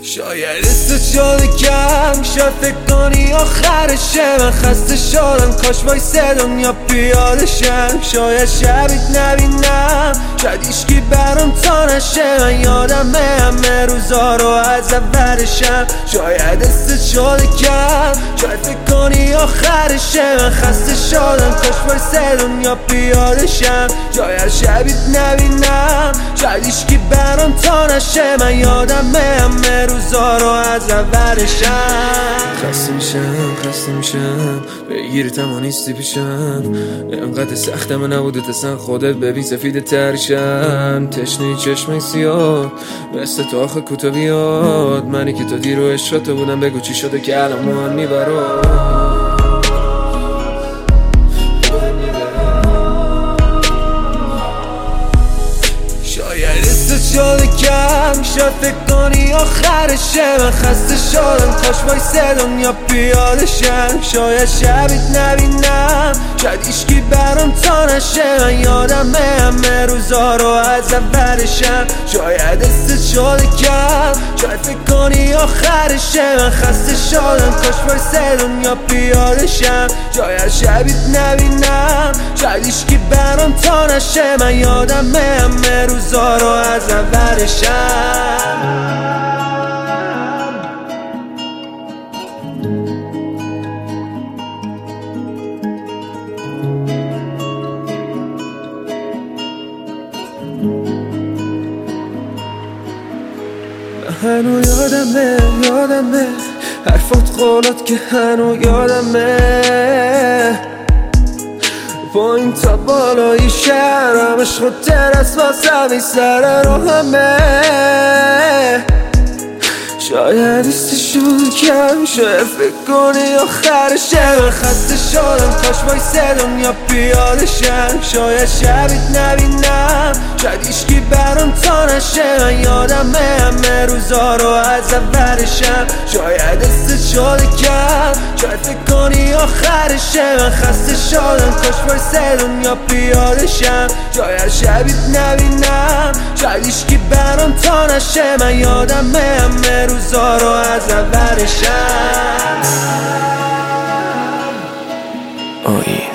شاید استت شده کم، شاید فکر کنی آخرشه. من خسته شدم، کاش وایسه دنیا پیاده شم. شاید شبیت نبینم، شاید ایشکی برام تا نشه. من یادمه همه روزا رو از اولشم. شاید استت شده کم، شاید فکر کنی آخرشه. من خسته شدم، کاش وایسه دنیا پیاده شم. شاید شبیت نبینم، شاید ایشکی برام تا نشه. من یادمه همه روزا رو از اولشم. خسته میشم بگیرتم و نیستی پیشم. انقدر سختم نبوده تسن خودت ببین سفید ترشم. تشنه چشمه سیاه مثل تو آخه کوتا بیاد. منی که تا دیر و عشقاتو بودم، بگو چی شده که الان مهم میبرم. شاید استت شده کم، شاید فکر کنی آخرشه. من خسته شدم، کاش وایسه دنیا پیاده شم. شاید شبیت نبینم، شاید ایشکی برام تا نشه. من یادمه همه روزا رو از اولشم. شاید استت شده کم، شاید فکر کنی آخرشه. من خسته شدم، کاش وایسه دنیا پیاده شم. شاید شبیت نبینم، شاید ایشکی برام تا نشه. من یادمه همه روزا رو از اولشم. هنو یادمه حرفات قولات که هنو یادمه. پایین تا بالای شهرم عشق ترس واسه سر رو همه. شاید ایستی شد کم، شاید فکر کنی آخرشه. من خسته شدم، کاش وایسه دنیا پیاده شم. شاید شبیت نبینم، شاید ایشکی برام تا نشه. من یادمه همه روزا رو از اولشم. شاید استت شده کم، شاید فکر کنی آخرشه. من خسته شدم، کاش وایسه دنیا پیاده شم. شاید شبیت نبینم، شاید ایشکی برام تا نشه. من یادمه همه روزا رو از اولشم. آیین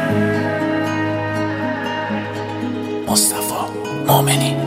مصطفی مومنی.